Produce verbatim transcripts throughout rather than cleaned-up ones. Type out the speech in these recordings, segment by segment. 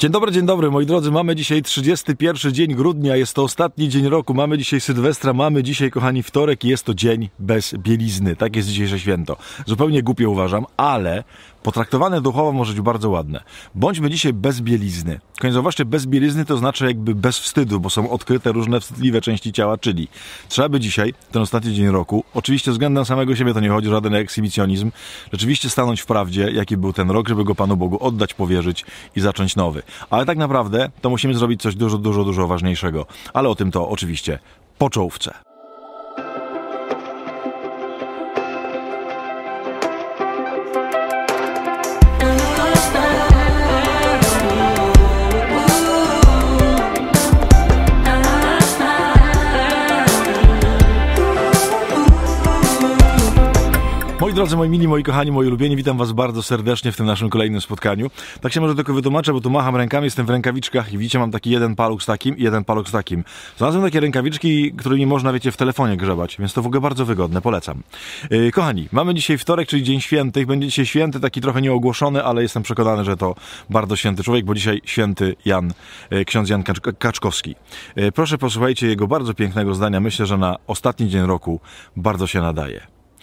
Dzień dobry, dzień dobry, moi drodzy. Mamy dzisiaj trzydziesty pierwszy dzień grudnia, jest to ostatni dzień roku. Mamy dzisiaj Sylwestra, mamy dzisiaj, kochani, wtorek i jest to dzień bez bielizny. Tak jest dzisiejsze święto. Zupełnie głupie uważam, ale potraktowane duchowo może być bardzo ładne. Bądźmy dzisiaj bez bielizny. Kochani, zauważcie, bez bielizny to znaczy jakby bez wstydu, bo są odkryte różne wstydliwe części ciała, czyli trzeba by dzisiaj, ten ostatni dzień roku, oczywiście względem samego siebie to nie chodzi o żaden ekshibicjonizm, rzeczywiście stanąć w prawdzie, jaki był ten rok, żeby go Panu Bogu oddać, powierzyć i zacząć nowy. Ale tak naprawdę to musimy zrobić coś dużo, dużo, dużo ważniejszego. Ale o tym to oczywiście po czołówce. Moi drodzy, moi mili, moi kochani, moi ulubieni, witam was bardzo serdecznie w tym naszym kolejnym spotkaniu. Tak się może tylko wytłumaczę, bo tu macham rękami, jestem w rękawiczkach i widzicie, mam taki jeden paluch z takim i jeden paluch z takim. Znalazłem takie rękawiczki, którymi można, wiecie, w telefonie grzebać, więc to w ogóle bardzo wygodne, polecam. Yy, kochani, mamy dzisiaj wtorek, czyli Dzień Świętych. Będzie dzisiaj święty, taki trochę nieogłoszony, ale jestem przekonany, że to bardzo święty człowiek, bo dzisiaj święty Jan, yy, ksiądz Jan Kacz- Kaczkowski. Yy, proszę posłuchajcie jego bardzo pięknego zdania. Myślę, że na ostatni dzień roku bardzo się nadaje.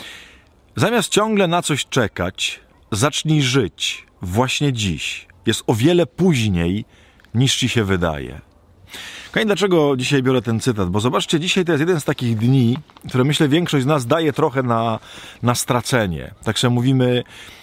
Zamiast ciągle na coś czekać, zacznij żyć właśnie dziś. Jest o wiele później, niż ci się wydaje. Kochani, dlaczego dzisiaj biorę ten cytat? Bo zobaczcie, dzisiaj to jest jeden z takich dni, które myślę większość z nas daje trochę na, na stracenie. Tak sobie mówimy,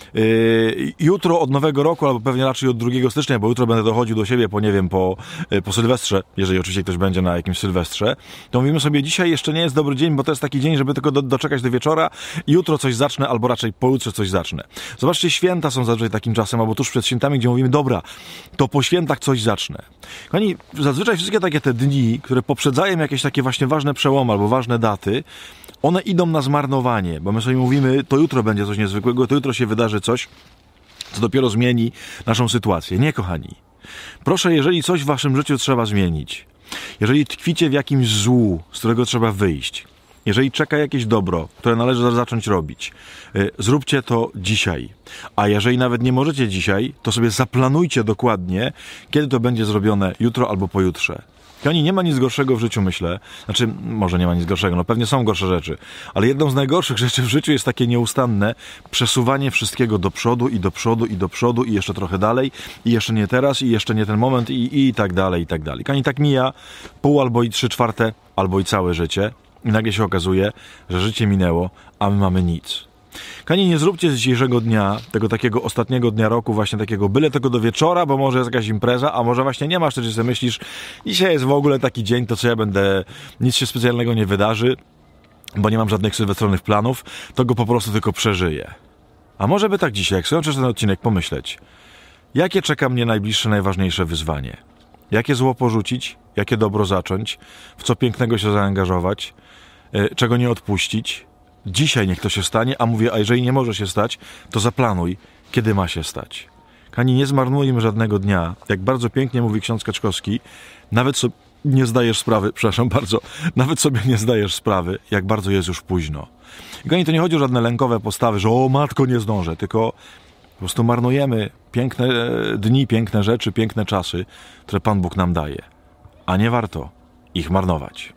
yy, jutro od nowego roku, albo pewnie raczej od drugiego stycznia, bo jutro będę dochodził do siebie po, nie wiem, po, po Sylwestrze, jeżeli oczywiście ktoś będzie na jakimś Sylwestrze, to mówimy sobie, dzisiaj jeszcze nie jest dobry dzień, bo to jest taki dzień, żeby tylko do, doczekać do wieczora i jutro coś zacznę, albo raczej pojutrze coś zacznę. Zobaczcie, święta są zazwyczaj takim czasem, albo tuż przed świętami, gdzie mówimy, dobra, to po świętach coś zacznę. Kochani, zazwyczaj wszystkie takie te dni, które poprzedzają jakieś takie właśnie ważne przełomy albo ważne daty, one idą na zmarnowanie, bo my sobie mówimy, to jutro będzie coś niezwykłego, to jutro się wydarzy coś, co dopiero zmieni naszą sytuację. Nie, kochani. Proszę, jeżeli coś w waszym życiu trzeba zmienić, jeżeli tkwicie w jakimś złu, z którego trzeba wyjść, jeżeli czeka jakieś dobro, które należy zacząć robić, zróbcie to dzisiaj. A jeżeli nawet nie możecie dzisiaj, to sobie zaplanujcie dokładnie, kiedy to będzie zrobione jutro albo pojutrze. Kochani, nie ma nic gorszego w życiu, myślę. Znaczy, może nie ma nic gorszego, no pewnie są gorsze rzeczy. Ale jedną z najgorszych rzeczy w życiu jest takie nieustanne przesuwanie wszystkiego do przodu i do przodu i do przodu i jeszcze trochę dalej i jeszcze nie teraz i jeszcze nie ten moment i, i tak dalej, i tak dalej. Kochani, tak mija pół albo i trzy czwarte, albo i całe życie. I nagle się okazuje, że życie minęło, a my mamy nic. Kochani, nie zróbcie z dzisiejszego dnia, tego takiego ostatniego dnia roku, właśnie takiego byle tego do wieczora, bo może jest jakaś impreza, a może właśnie nie masz, czy sobie myślisz, dzisiaj jest w ogóle taki dzień, to co ja będę, nic się specjalnego nie wydarzy, bo nie mam żadnych sylwestrowych planów, to go po prostu tylko przeżyję. A może by tak dzisiaj, jak skończysz ten odcinek, pomyśleć, jakie czeka mnie najbliższe, najważniejsze wyzwanie? Jakie zło porzucić? Jakie dobro zacząć? W co pięknego się zaangażować? Yy, czego nie odpuścić? Dzisiaj niech to się stanie, a mówię, a jeżeli nie może się stać, to zaplanuj, kiedy ma się stać. Kochani, nie zmarnujmy żadnego dnia. Jak bardzo pięknie mówi ksiądz Kaczkowski, nawet sobie nie zdajesz sprawy, przepraszam bardzo, nawet sobie nie zdajesz sprawy, jak bardzo jest już późno. I kochani, to nie chodzi o żadne lękowe postawy, że o matko, nie zdążę, tylko po prostu marnujemy piękne dni, piękne rzeczy, piękne czasy, które Pan Bóg nam daje. A nie warto ich marnować.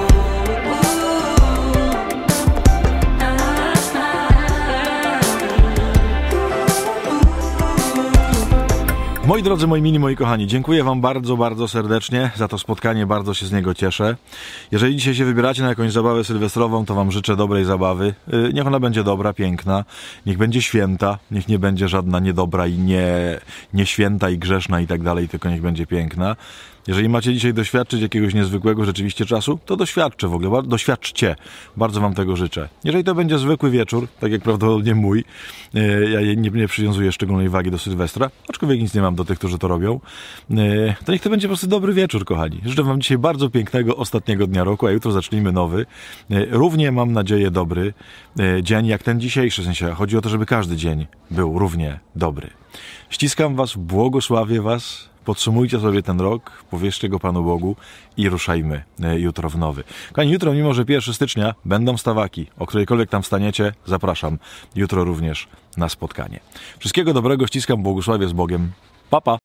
Moi drodzy, moi mili, moi kochani, dziękuję wam bardzo, bardzo serdecznie za to spotkanie, bardzo się z niego cieszę. Jeżeli dzisiaj się wybieracie na jakąś zabawę sylwestrową, to wam życzę dobrej zabawy. Niech ona będzie dobra, piękna, niech będzie święta, niech nie będzie żadna niedobra i nie, nie święta i grzeszna i tak dalej, tylko niech będzie piękna. Jeżeli macie dzisiaj doświadczyć jakiegoś niezwykłego rzeczywiście czasu, to doświadczę w ogóle, doświadczcie. Bardzo wam tego życzę. Jeżeli to będzie zwykły wieczór, tak jak prawdopodobnie mój, ja nie, nie przywiązuję szczególnej wagi do Sylwestra, aczkolwiek nic nie mam do tych, którzy to robią, to niech to będzie po prostu dobry wieczór, kochani. Życzę wam dzisiaj bardzo pięknego ostatniego dnia roku, a jutro zacznijmy nowy. Równie, mam nadzieję, dobry dzień jak ten dzisiejszy. W sensie chodzi o to, żeby każdy dzień był równie dobry. Ściskam was, błogosławię was. Podsumujcie sobie ten rok, powierzcie go Panu Bogu i ruszajmy jutro w nowy. Kochani, jutro, mimo że pierwszego stycznia, będą stawaki. O którejkolwiek tam wstaniecie, zapraszam jutro również na spotkanie. Wszystkiego dobrego, ściskam, błogosławię z Bogiem. Pa, pa!